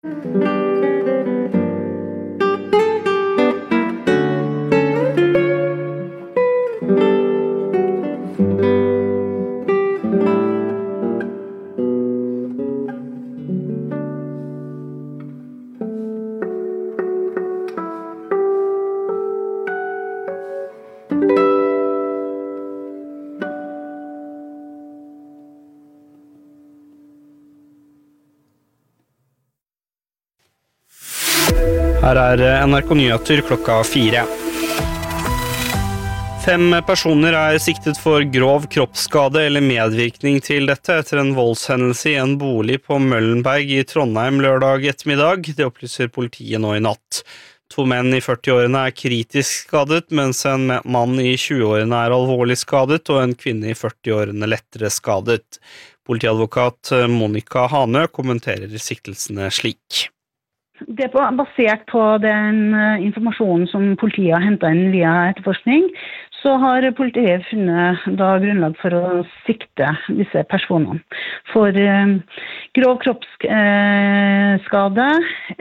Her NRK Nyheter klokka 4. 5 personer siktet for grov kroppsskade eller medvirkning til dette etter en voldshendelse i en bolig på Møllenberg i Trondheim lørdag ettermiddag. Det opplyser politiet nå i natt. 2 menn i 40-årene kritisk skadet, mens en mann i 20-årene alvorlig skadet og en kvinne i 40-årene lettere skadet. Politiadvokat Monica Hanø kommenterer siktelsene slik. Det er basert på den informasjonen som politiet har hentet inn via etterforskning, så har politiet funnet grunnlag for å sikte disse personene for grov kroppsskade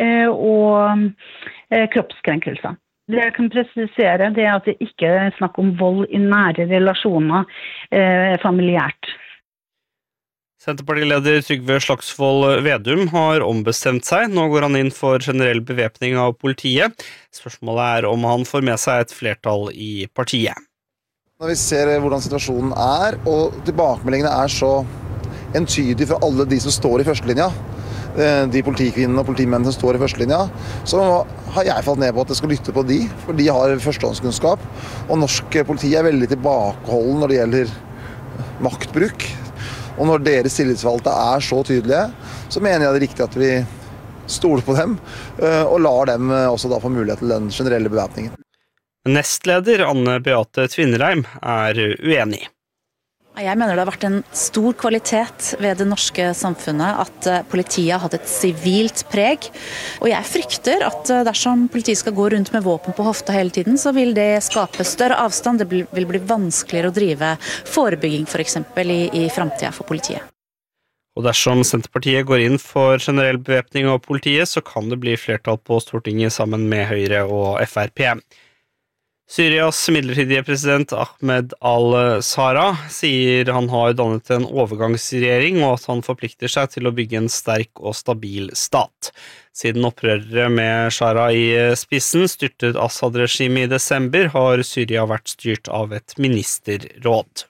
og kroppskrenkelser. Det jeg kan presisere det at det ikke er snakk om vold i nære relasjoner familiært. Senterpartileder Trygve Slagsvold Vedum har ombestemt seg. Nå går han inn for generell bevæpning av politiet. Spørsmålet om han får med seg et flertall i partiet. Når vi ser hvordan situasjonen og tilbakemeldingene så entydige fra alle de som står i førstelinja, de politikvinnene og politimennene som står i førstelinja, så har jeg falt ned på at jeg skal lytte på de, for de har førstehåndskunnskap, og norsk politi veldig tilbakeholden når det gjelder maktbruk. Og når deres tillitsvalgte så tydelige, så mener jeg det er riktig at vi stoler på dem, og lar dem også få mulighet til den generelle bevæpningen. Nestleder Anne Beate Tvinnereim uenig. Jeg mener det har vært en stor kvalitet ved det norske samfunnet at politiet har hatt et sivilt preg. Og jeg frykter at dersom politiet skal gå rundt med våpen på hofta hele tiden, så vil det skape større avstand. Det vil bli vanskeligere å drive forebygging for eksempel i fremtiden for politiet. Og dersom Senterpartiet går inn for generell bevæpning av politiet, så kan det bli flertall på Stortinget sammen med Høyre og Frp. Syrias midlertidige president Ahmed al-Sara sier han har dannet en overgangsregjering og at han forplikter seg til å bygge en sterk og stabil stat. Siden opprørere med Sara i spissen styrtet Assad-regimet i desember, har Syria vært styrt av et ministerråd.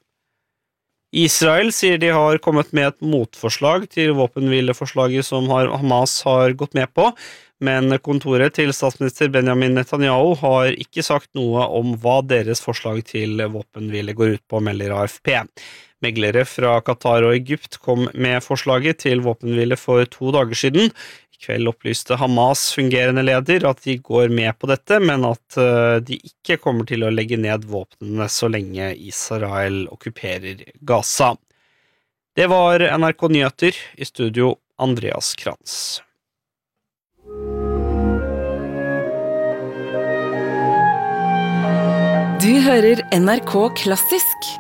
Israel sier de har kommet med et motforslag til våpenhvileforslaget som Hamas har gått med på, men kontoret til statsminister Benjamin Netanyahu har ikke sagt noe om hva deres forslag til våpenhvile går ut på, melder AFP. Meglere fra Qatar og Egypt kom med forslaget til våpenhvile for 2 dager siden. I kveld opplyste Hamas fungerende leder at de går med på dette, men at de ikke kommer til å legge ned våpnene så lenge Israel okkuperer Gaza. Det var NRK Nyheter, i studio Andreas Krantz. Du hører NRK Klassisk.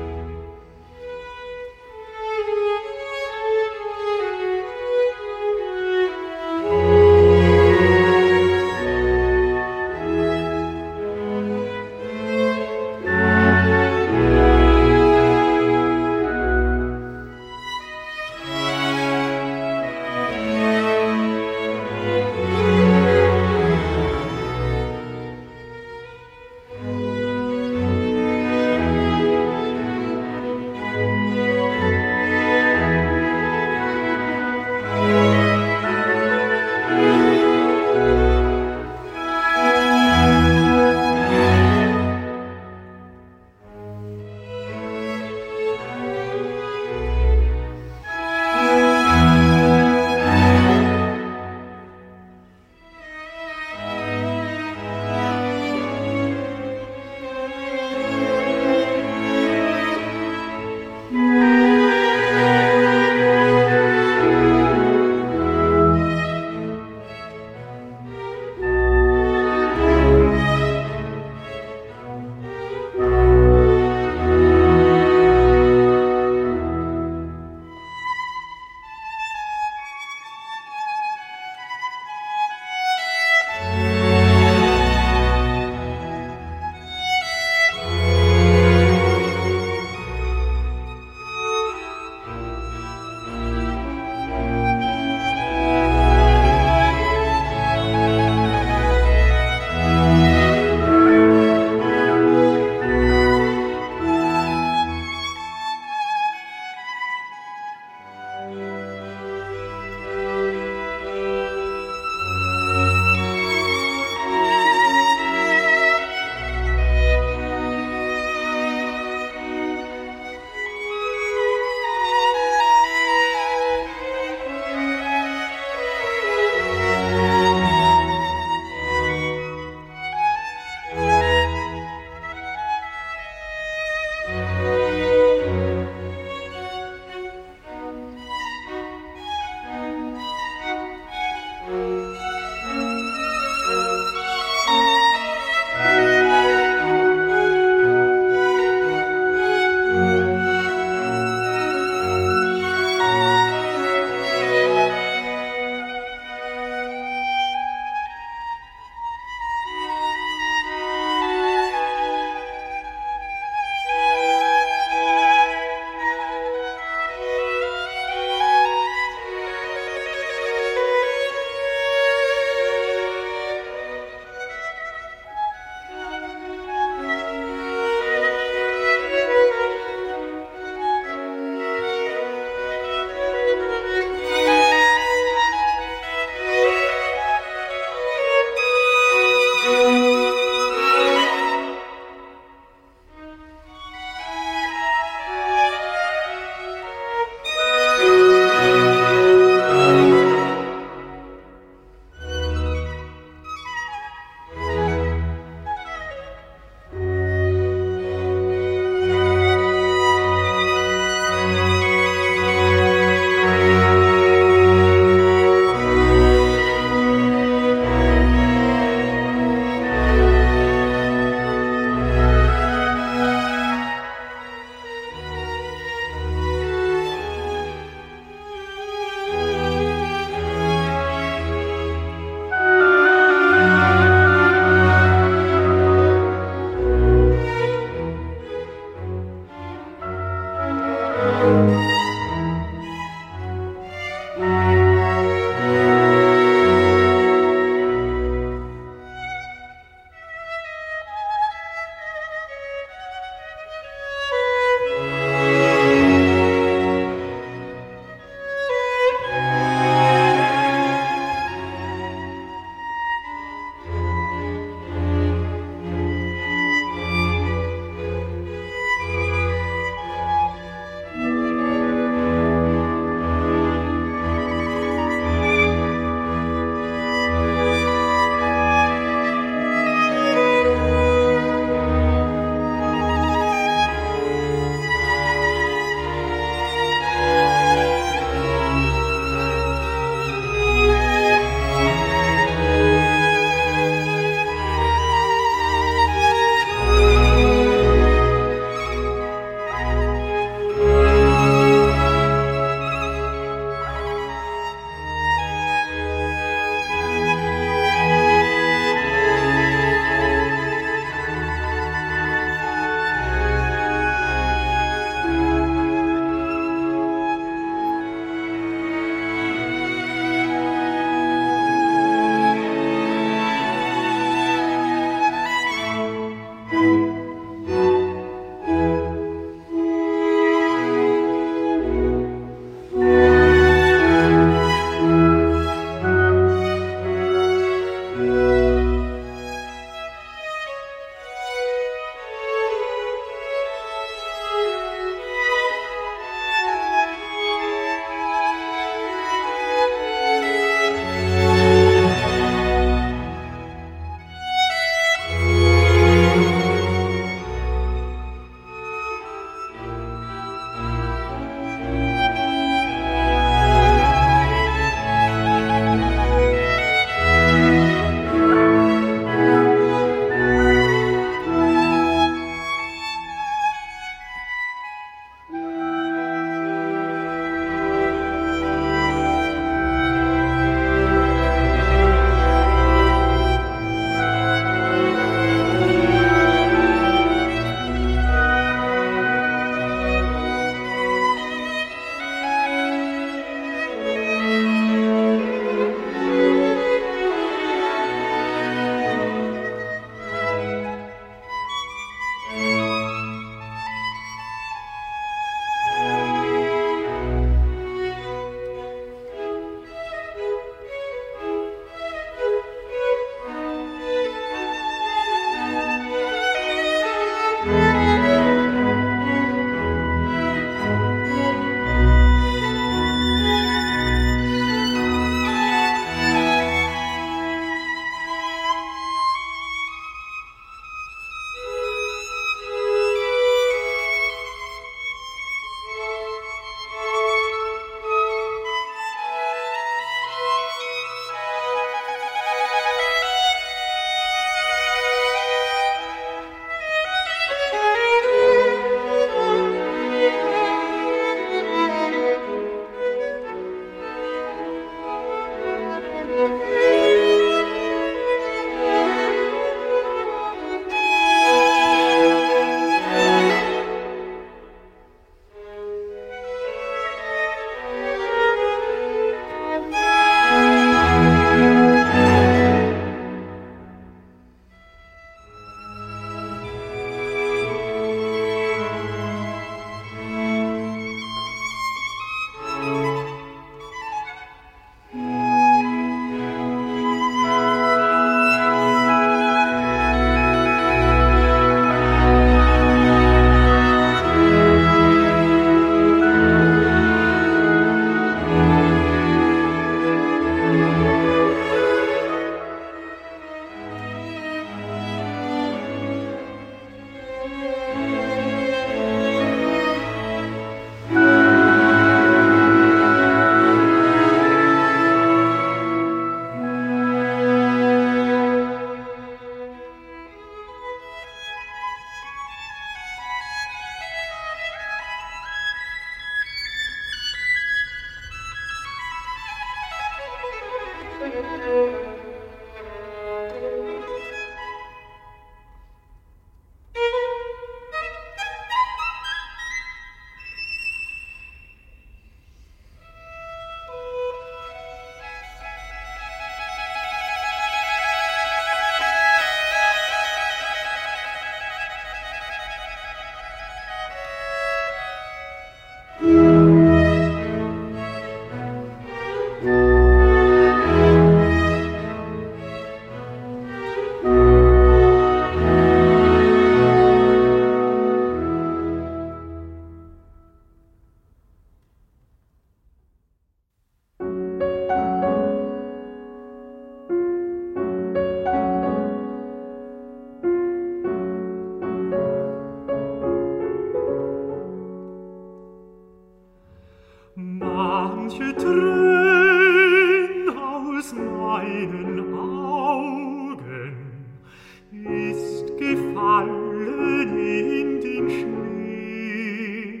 Manche Tränen aus meinen Augen ist gefallen in den Schnee.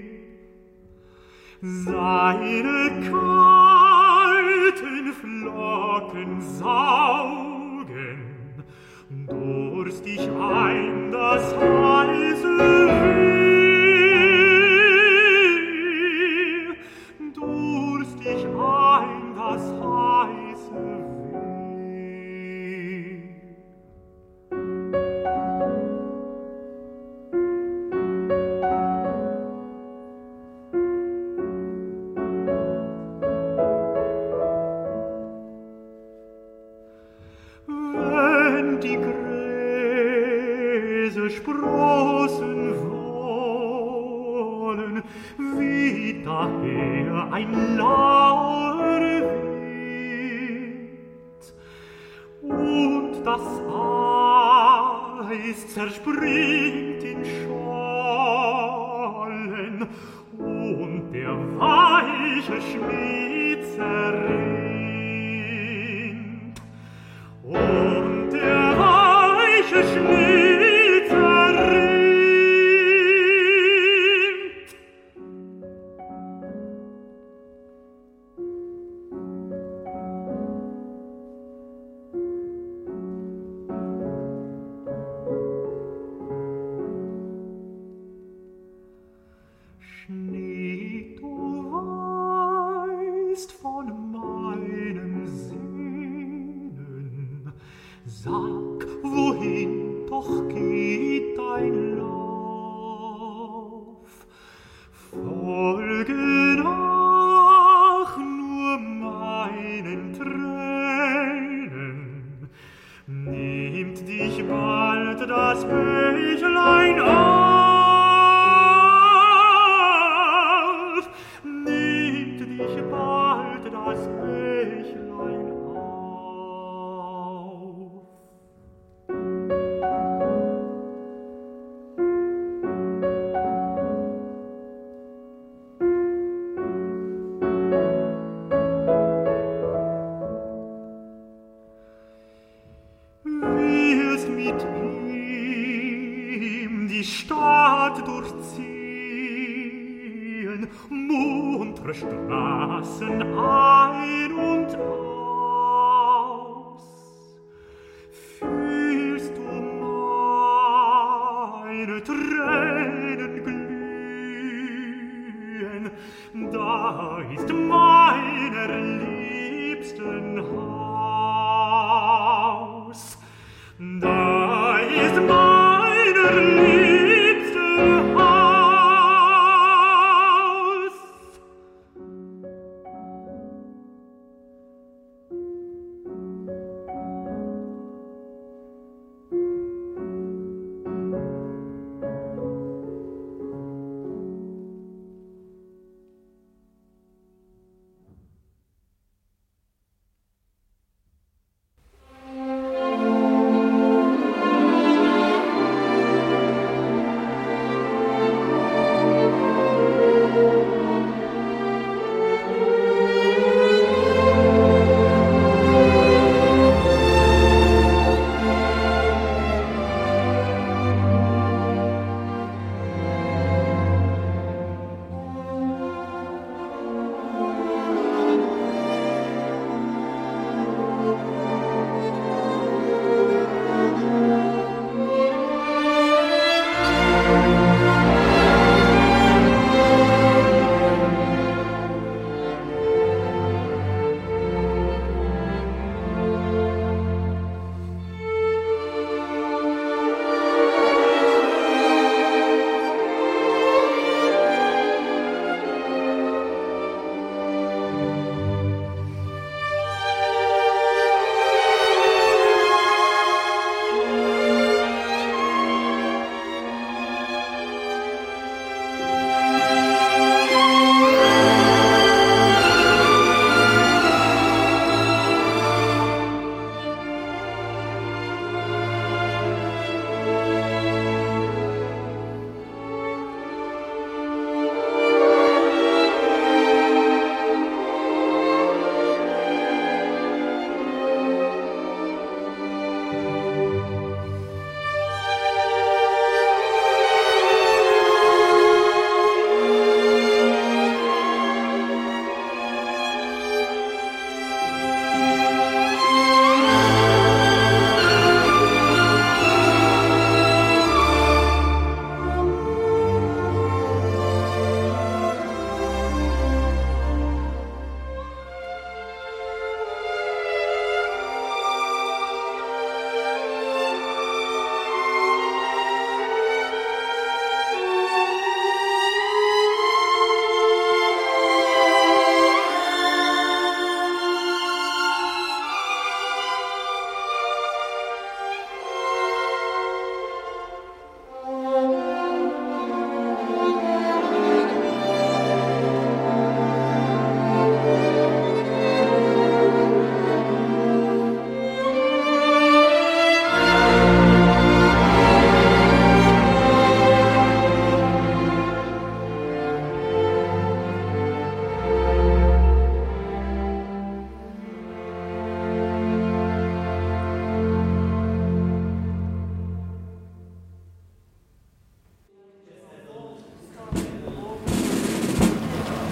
Seine kalten Flocken saugen durstig ein das heiße Weh, durstig ein das heiße Weh. Wenn die Gräser sprossen wollen, weht daher ein lauer Wind, und das Eis zerspringt in Schollen, und der weiche Schnee zerrinnt, und der weiche Schnee zerrinnt. Schnee, du weißt von meinem Sehnen, sag, wohin doch geht dein Lauf? Folge nach nur meinen Tränen, nimmt dich bald das Bächlein auf, nimmt dich bald das Bächlein auf. Willst mit ihm die Stadt durchziehen, muntere Straßen ein und aus? Fühlst du meine Tränen glühen? Da ist meiner Liebsten Haus. Da ist meiner Liebste Haus.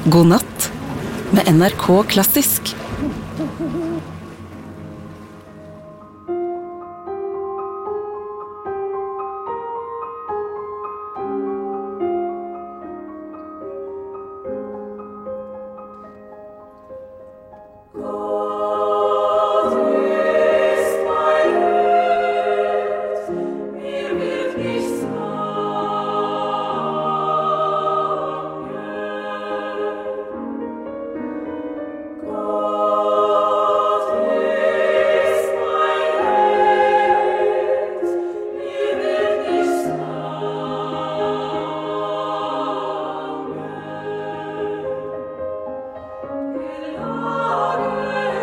God natt med NRK Klassisk. Lage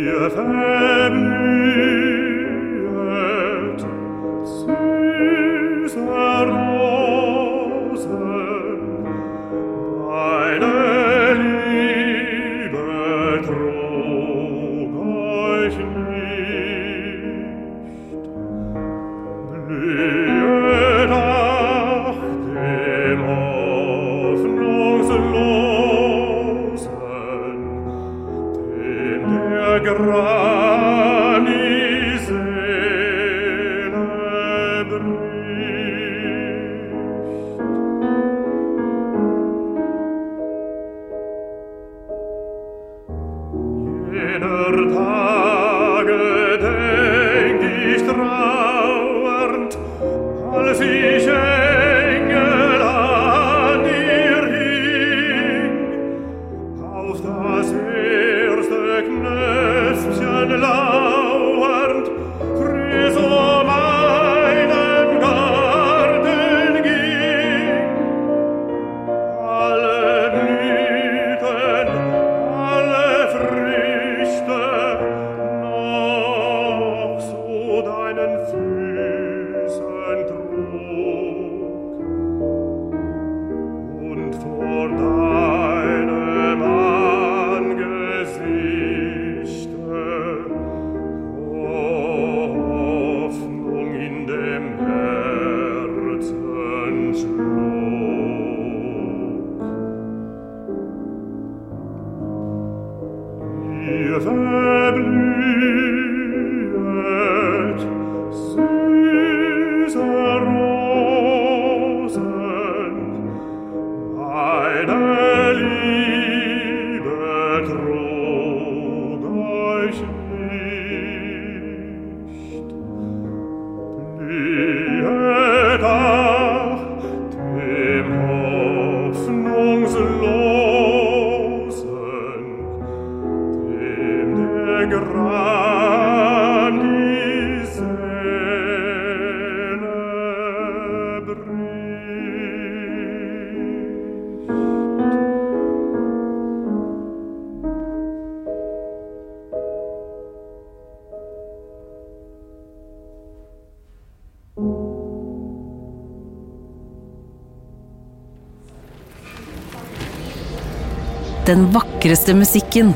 Den vakreste musikken.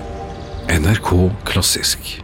NRK Klassisk.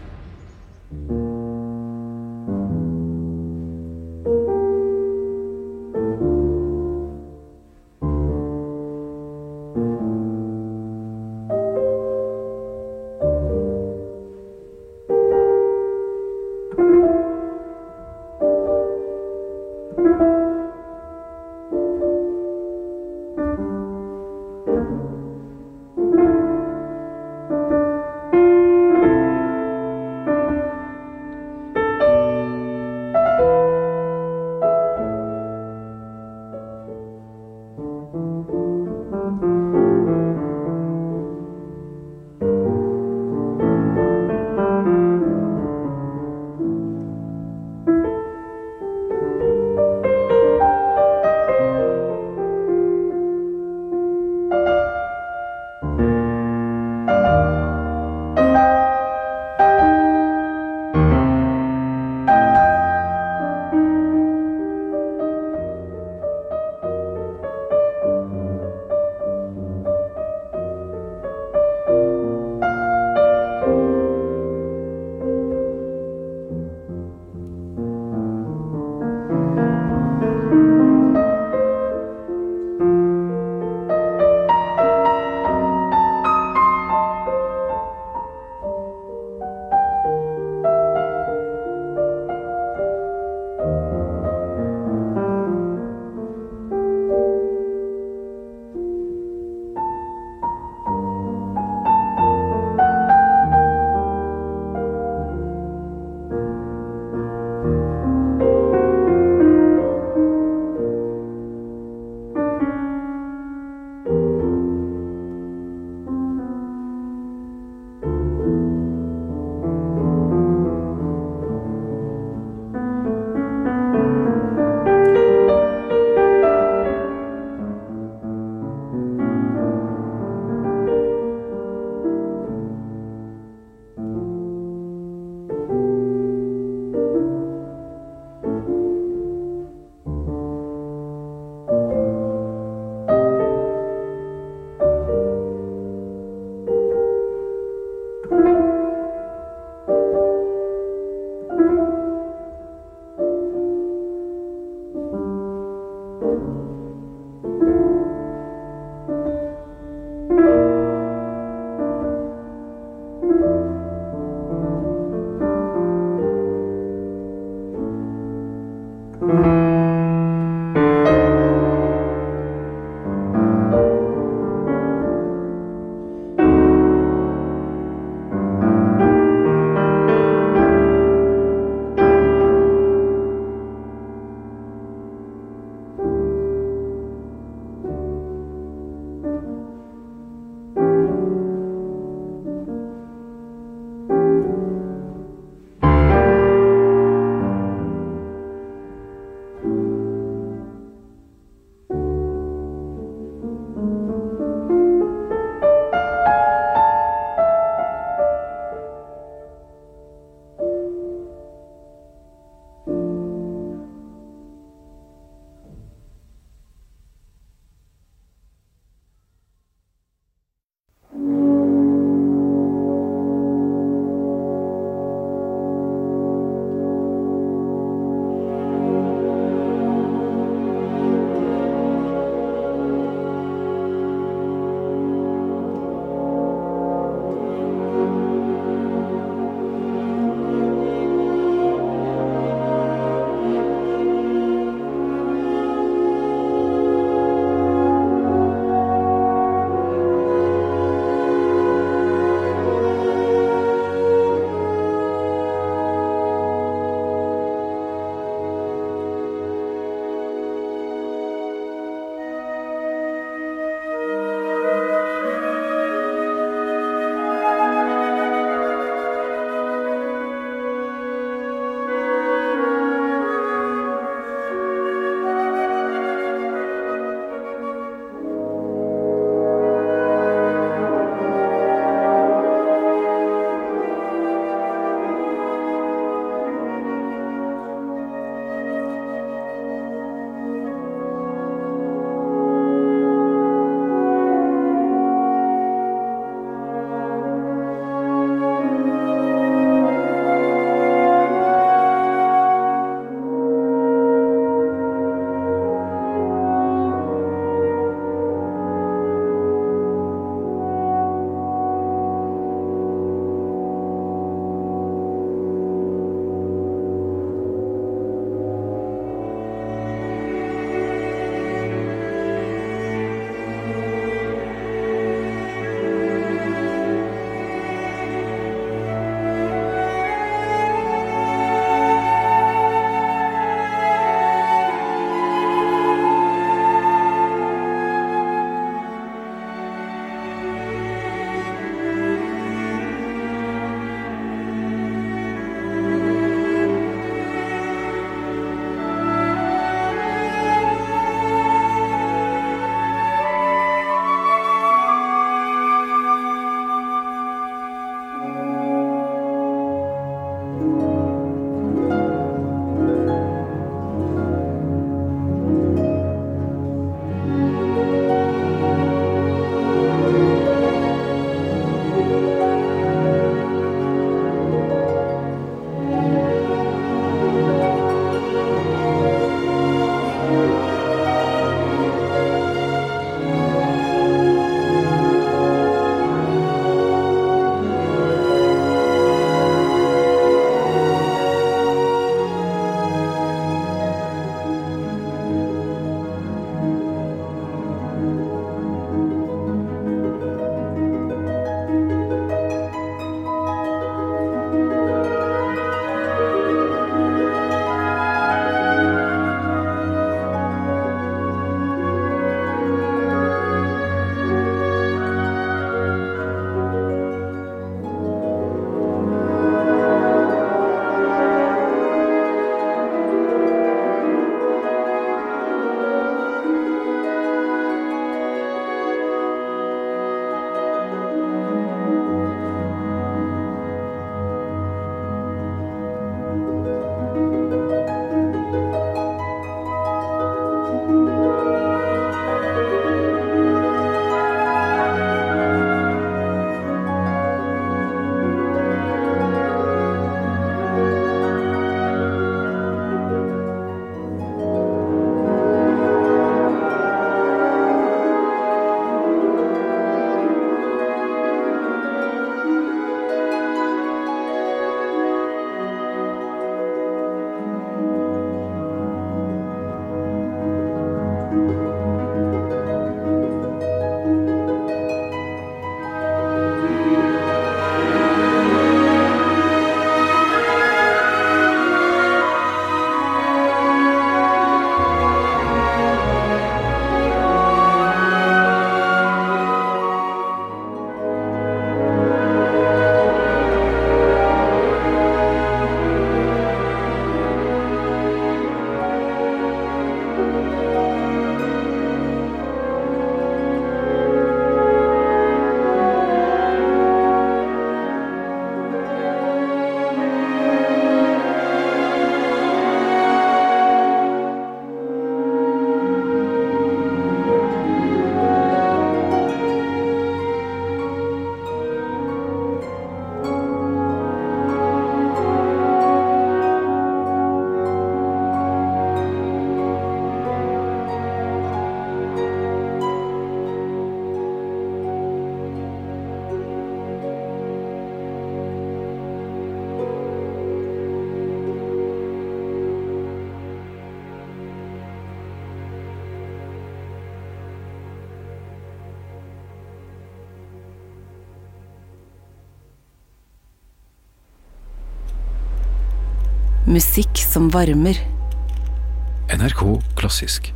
Musikk som varmer. NRK Klassisk.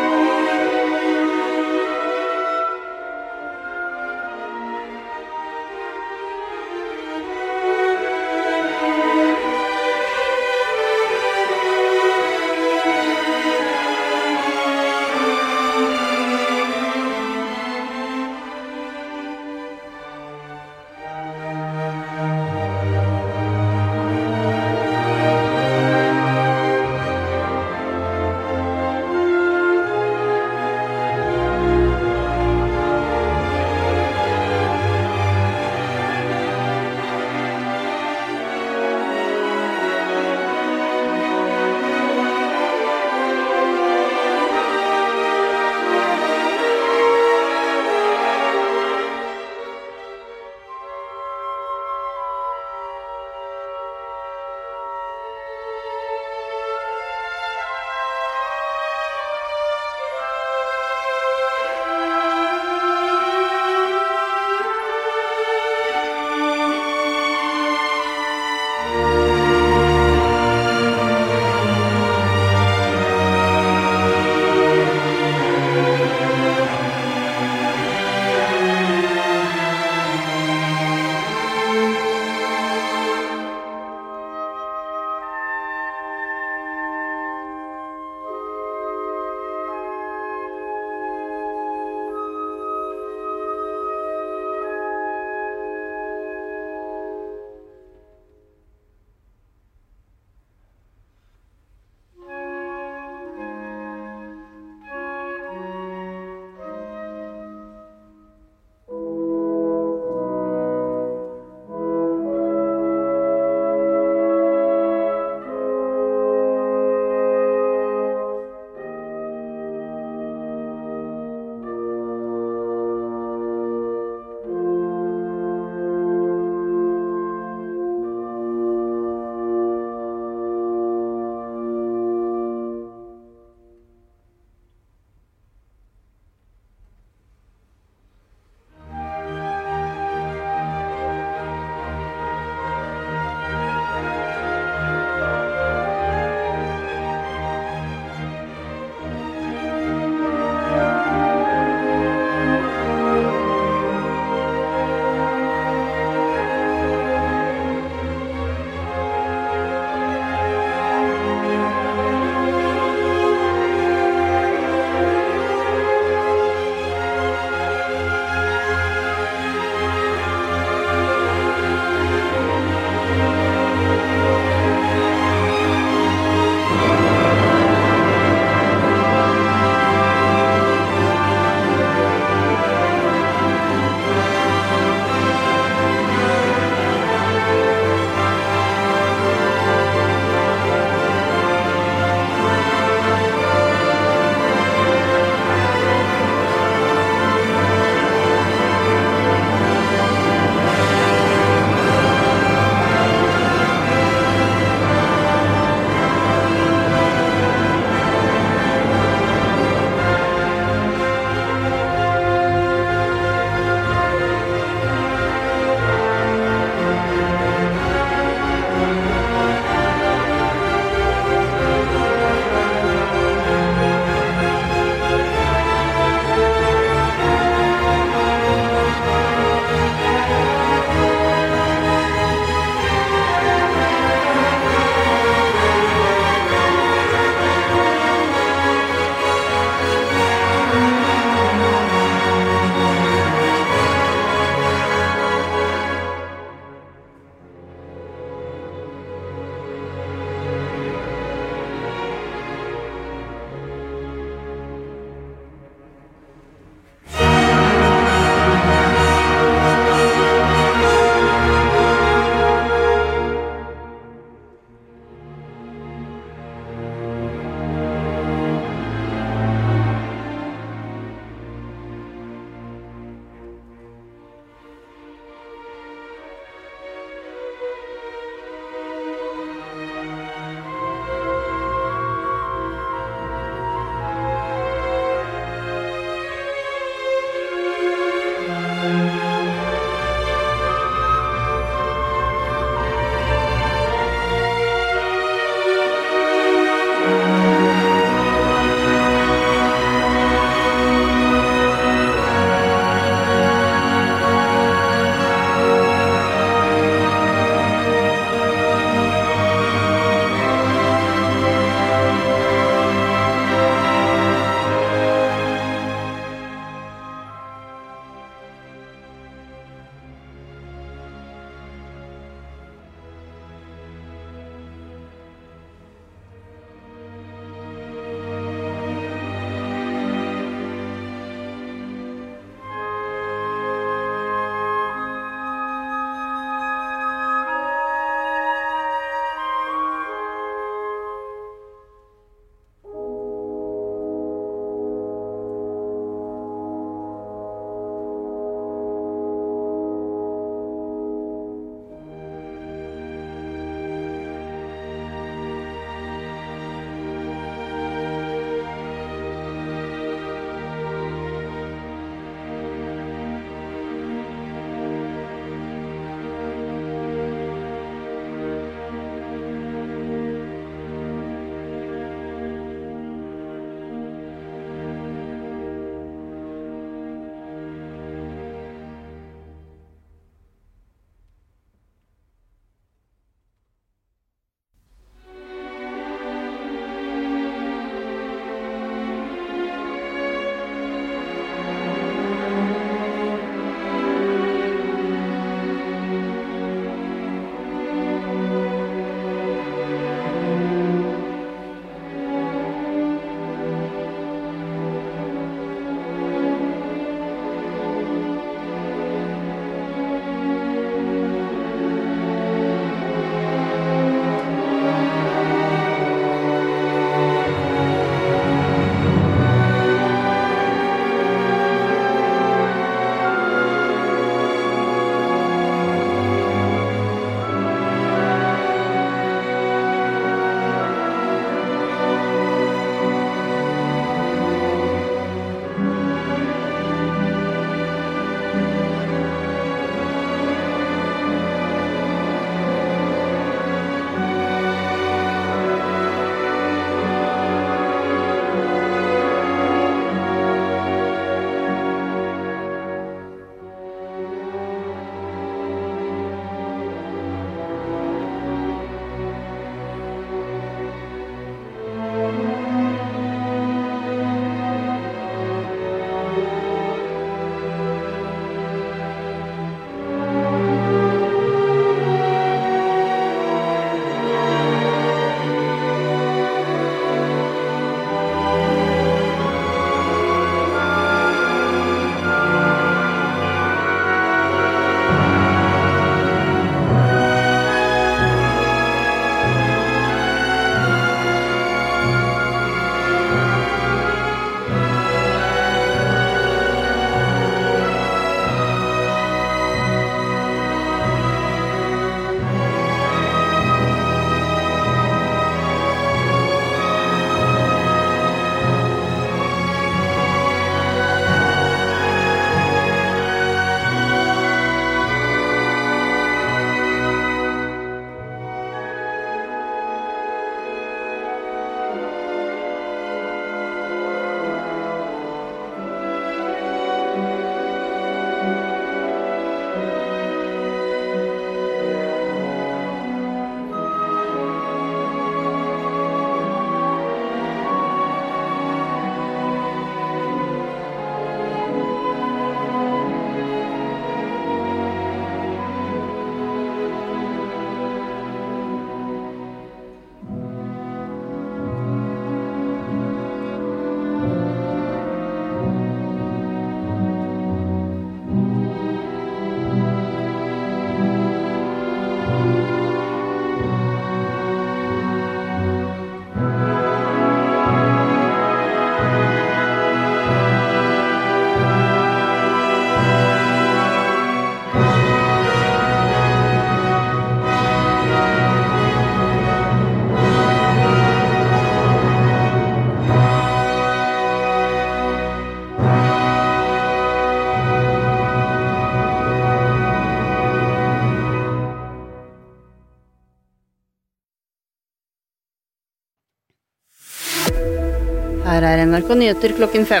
Her er NRK Nyheter klokken 5.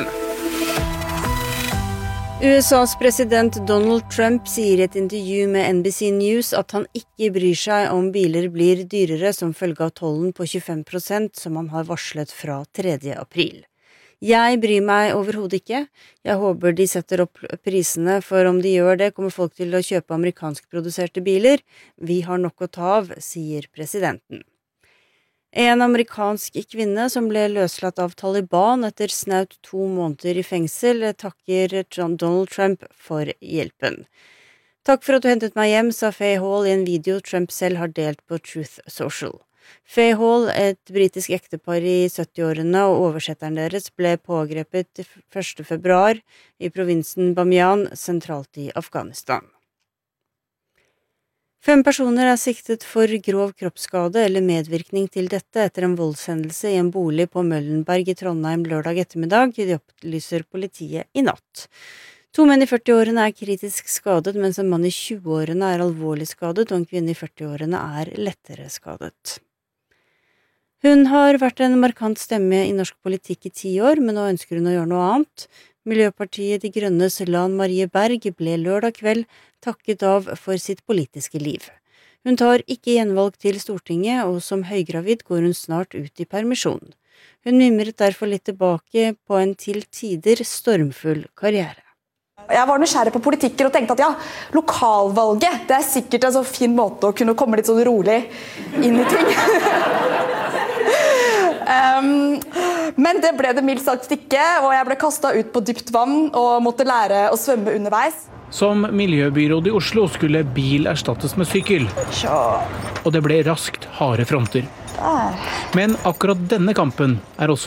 USAs president Donald Trump sier i et intervju med NBC News at han ikke bryr seg om biler blir dyrere som følge av tollen på 25% som han har varslet fra 3. april. Jeg bryr meg overhodet ikke. Jeg håper de setter opp prisene, for om de gjør det, kommer folk til å kjøpe amerikanskproduserte biler. Vi har nok å ta av, sier presidenten. En amerikansk kvinne som ble løslatt av Taliban etter snaut 2 måneder i fengsel, takker Donald Trump for hjelpen. Takk for at du hentet meg hjem, sa Faye Hall i en video Trump selv har delt på Truth Social. Faye Hall, et britisk ektepar i 70-årene og oversetteren deres, ble pågrepet 1. februar i provinsen Bamiyan, sentralt i Afghanistan. 5 personer er siktet for grov kroppsskade eller medvirkning til dette etter en voldshendelse i en bolig på Møllenberg i Trondheim lørdag ettermiddag, det opplyser politiet i natt. 2 menn i 40-årene er kritisk skadet, mens en mann i 20-årene er alvorlig skadet, og en kvinne i 40-årene er lettere skadet. Hun har vært en markant stemme i norsk politikk i 10 år, men nå ønsker hun å gjøre noe annet. Miljøpartiet De Grønnes Lan Marie Berg ble lørdag kveld takket av for sitt politiske liv. Hun tar ikke gjenvalg til Stortinget, og som høygravid går hun snart ut i permisjon. Hun mimret derfor litt tilbake på en til tider stormfull karriere. Jeg var nysgjerrig på politikker og tenkte at ja, lokalvalget, det er sikkert en så fin måte å kunne komme litt sånn rolig inn i ting. Men det ble det mildt sagt ikke, og jeg ble kastet ut på dypt vann og måtte lære å svømme underveis. Som miljøbyråd i Oslo skulle bil erstattes med sykkel. Og det ble raskt harde fronter. Men akkurat denne kampen er også